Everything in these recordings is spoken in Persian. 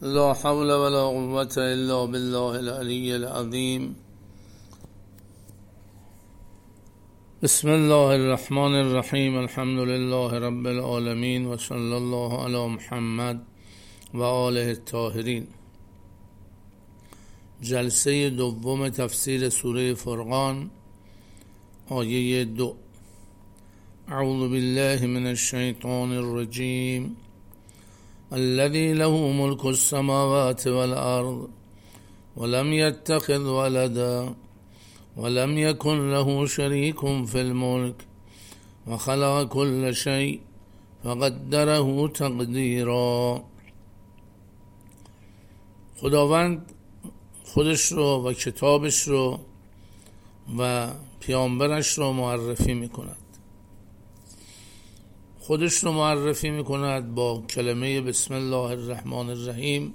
لا حول ولا قوة إلا بالله العلي العظيم. بسم الله الرحمن الرحیم. الحمد لله رب العالمین و صلی الله علی محمد و آله الطاهرین. جلسه دوم تفسیر سوره فرقان، آیه 2. اعوذ بالله من الشیطان الرجیم. الذي له ملك السماوات والأرض ولم يتخذ ولدا ولم يكن له شريك في الملك وخلق كل شيء فقدره تقديرا. خداوند خودش رو و کتابش رو و پیامبرش رو معرفی میکند. خودش رو معرفی میکند با کلمه بسم الله الرحمن الرحیم.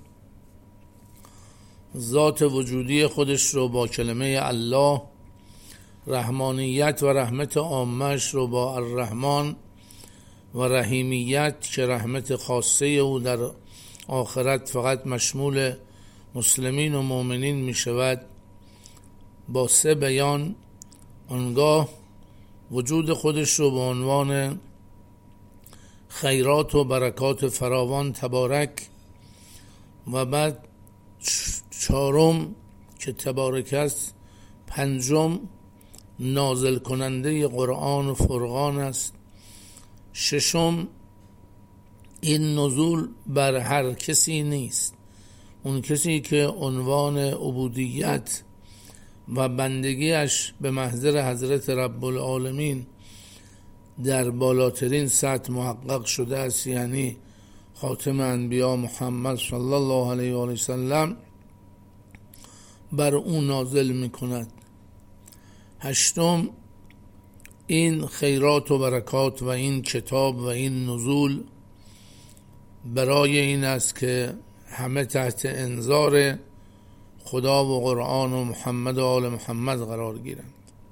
ذات وجودی خودش رو با کلمه الله، رحمانیت و رحمت عامش رو با الرحمن و رحیمیت که رحمت خاصه او در آخرت فقط مشمول مسلمین و مؤمنین می شود با 3 بیان. آنگاه وجود خودش رو به عنوان خیرات و برکات فراوان تبارک، و بعد 4 که تبارک است، 5 نازل کننده قرآن و فرقان است، 6 این نزول بر هر کسی نیست. اون کسی که عنوان عبودیت و بندگیش به محضر حضرت رب العالمین در بالاترین سطح محقق شده است، یعنی خاتم انبیا محمد صلی الله علیه و آله سلم، بر او نازل می کند. 8 این خیرات و برکات و این کتاب و این نزول برای این است که همه تحت انظار خدا و قرآن و محمد و آل محمد قرار گیرند.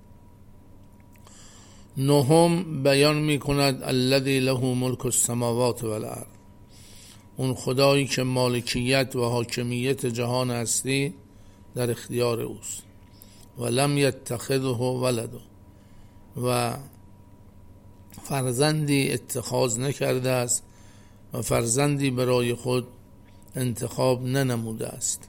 9 بیان می کند الذی له ملک السماوات والارض، اون خدایی که مالکیت و حاکمیت جهان هستی در اختیار اوست. و لم یتخذه ولدا، و فرزندی اتخاذ نکرده است و فرزندی برای خود انتخاب ننموده است.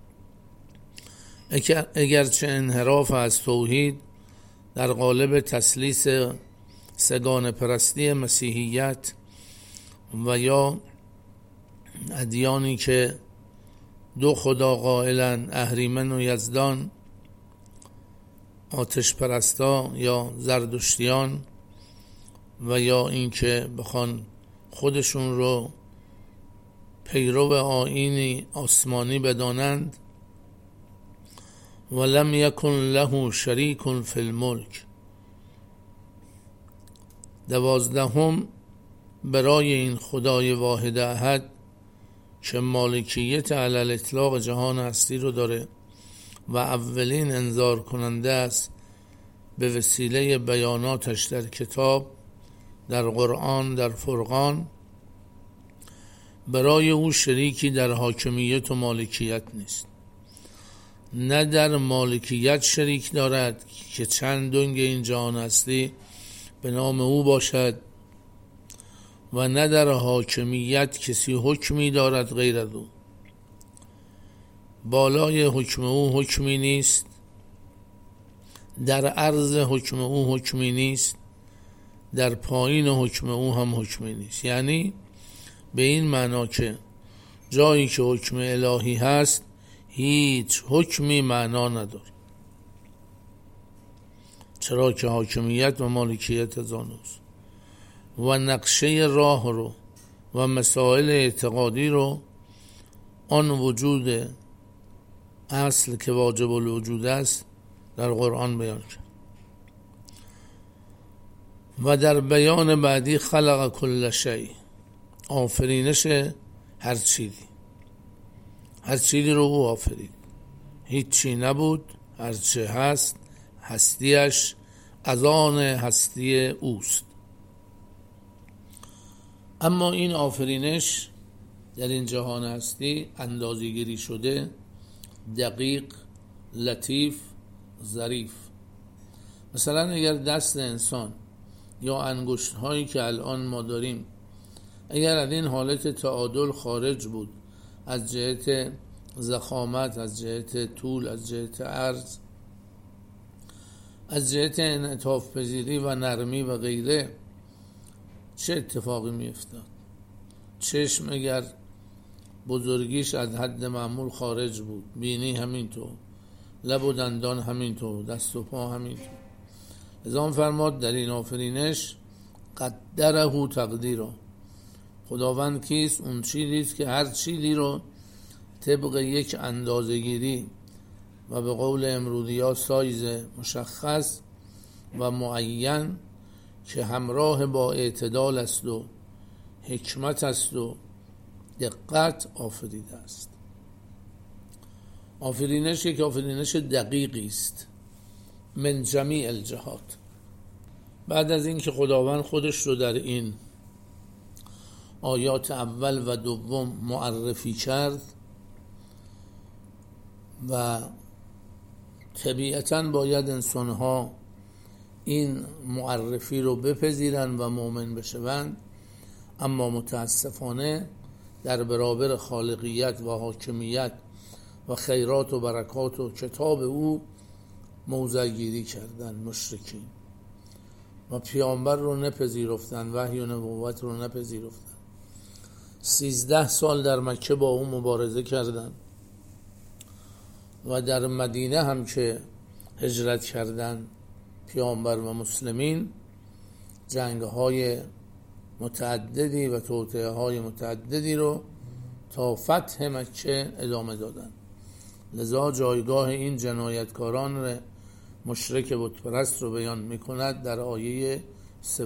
اگرچه انحراف از توحید در قالب تثلیث سگان پرستی مسیحیت و یا ادیانی که 2 خدا قائلن، اهریمن و یزدان، آتش پرستا یا زردشتیان، و یا اینکه بخوان خودشون رو پیرو آیینی آسمانی بدانند. ولم یکن له شریک فی الملک. 12 برای این خدای واحد احد که مالکیت علی الاطلاق جهان هستی رو داره و اولین انذار کننده است به وسیله بیاناتش در کتاب، در قرآن، در فرقان، برای او شریکی در حاکمیت و مالکیت نیست. نه در مالکیت شریک دارد که چند دنگ این جهان هستی به نام او باشد، و نه در حاکمیت کسی حکمی دارد غیر از او. بالای حکم او حکمی نیست، در عرض حکم او حکمی نیست، در پایین حکم او هم حکمی نیست. یعنی به این معنا که جایی که حکم الهی هست هیچ حکمی معنا نداره، چرا که حاکمیت و مالکیت از آنست. و نقشه راه رو و مسائل اعتقادی رو آن وجود اصل که واجب الوجود است در قرآن بیان کرد. و در بیان بعدی خلق کل شیء، آفرینش هر چیزی رو او آفرید. هیچ چی نبود، هر چه هست هستیش از آن هستی اوست. اما این آفرینش در این جهان هستی اندازه‌گیری شده، دقیق، لطیف، ظریف. مثلا اگر دست انسان یا انگشت هایی که الان ما داریم اگر از این حالت تعادل خارج بود، از جهت ضخامت، از جهت طول، از جهت عرض، از جهت انعطاف پذیری و نرمی و غیره، چه اتفاقی می افتاد؟ چشم اگر بزرگیش از حد معمول خارج بود، بینی همینطور، لب و دندان همینطور، دست و پا همینطور. لذا فرماد در این آفرینش قدره تقدیره. خداوند کیست؟ اون چیزیست که هر چیزی رو طبق یک اندازه‌گیری و به قول امرودی‌ها سایز مشخص و معین که همراه با اعتدال است و حکمت است و دقت آفریده است. آفرینش یک آفرینش دقیقی است من جمیع الجهات. بعد از این که خداوند خودش رو در این آیات اول و دوم معرفی کرد و طبیعتاً باید انسان‌ها این معرفی رو بپذیرن و مؤمن بشوند، اما متاسفانه در برابر خالقیت و حاکمیت و خیرات و برکات و کتاب او موضع گیری کردن مشرکین و پیامبر رو نپذیرفتن، وحی و نبوت رو نپذیرفتن. 13 سال در مکه با او مبارزه کردن و در مدینه هم که هجرت کردن پیامبر و مسلمین جنگ‌های متعددی و توطئه‌های متعددی رو تا فتح مکه ادامه دادن. لذا جایگاه این جنایتکاران مشرک بت پرست رو بیان می‌کند در آیه 3: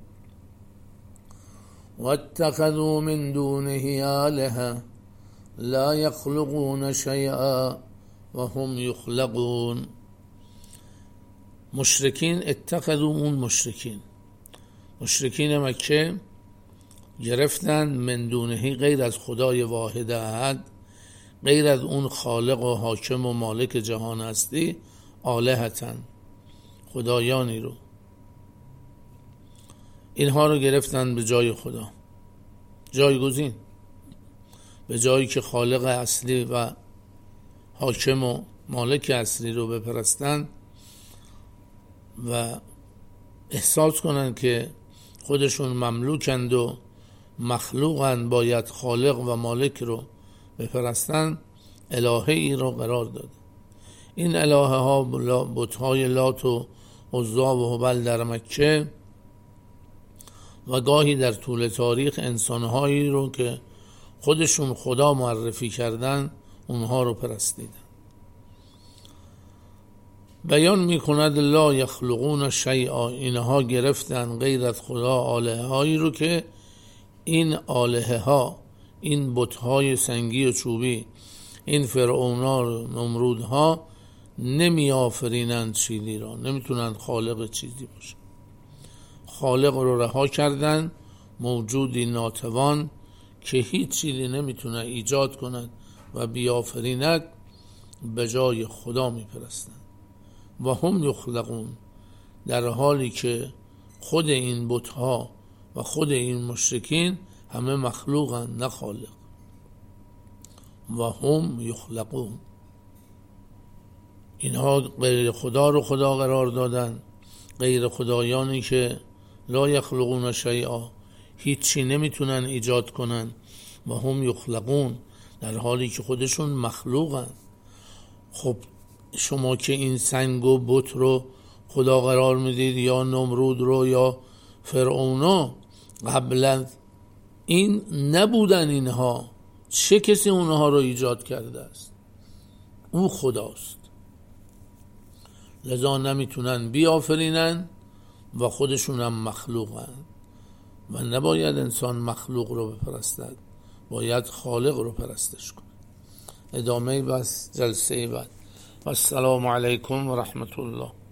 واتخذوا من دونه آلهة لا يخلقون شيئا وهم يخلقون. مشرکین اتخذوا، اون مشرکین مکه گرفتند من دونهی، غیر از خدای واحد احد، غیر از اون خالق و حاکم و مالک جهان هستی، آلهتن، خدایانی رو، اینها رو گرفتند به جای خدا، جایگزین، به جایی که خالق اصلی و حاکم و مالک اصلی رو بپرستند و احساس کنند که خودشون مملوکند و مخلوقند، باید خالق و مالک رو بپرستند، الهه ای رو قرار داده. این الهه ها بت‌های لات و عزا و هبل در مکه و گاهی در طول تاریخ انسانهایی رو که خودشون خدا معرفی کردن اونها رو پرستیدن. بیان میکند لا یخلقون شیئا، اینها گرفتن غیر از خدا آلهه هایی رو که این آلهه ها، این بت‌های سنگی و چوبی، این فرعون‌ها و نمرودها نمی آفرینند چیزی را، نمیتونند خالق چیزی باشه. خالق رو رها کردن، موجودی ناتوان که هیچ چیزی نمیتونه ایجاد کند و بیافریند به جای خدا میپرستند. و هم یخلقون، در حالی که خود این بت‌ها و خود این مشرکین همه مخلوقند نه خالق. و هم یخلقون، اینها غیر خدا رو خدا قرار دادن، غیر خدایانی که لا یخلقون شیئا، هیچی نمیتونن ایجاد کنن. و هم یخلقون، در حالی که خودشون مخلوقن. خب شما که این سنگ و بت رو خدا قرار میدید یا نمرود رو یا فرعونو، قبلا این نبودن، اینها چه کسی اونها رو ایجاد کرده است؟ او خداست. لذا نمیتونن بیافرینن و خودشون هم مخلوقن و نباید انسان مخلوق رو بپرستد، باید خالق رو پرستش کنه. ادامه بس جلسه بعد. و السلام علیکم و رحمت الله.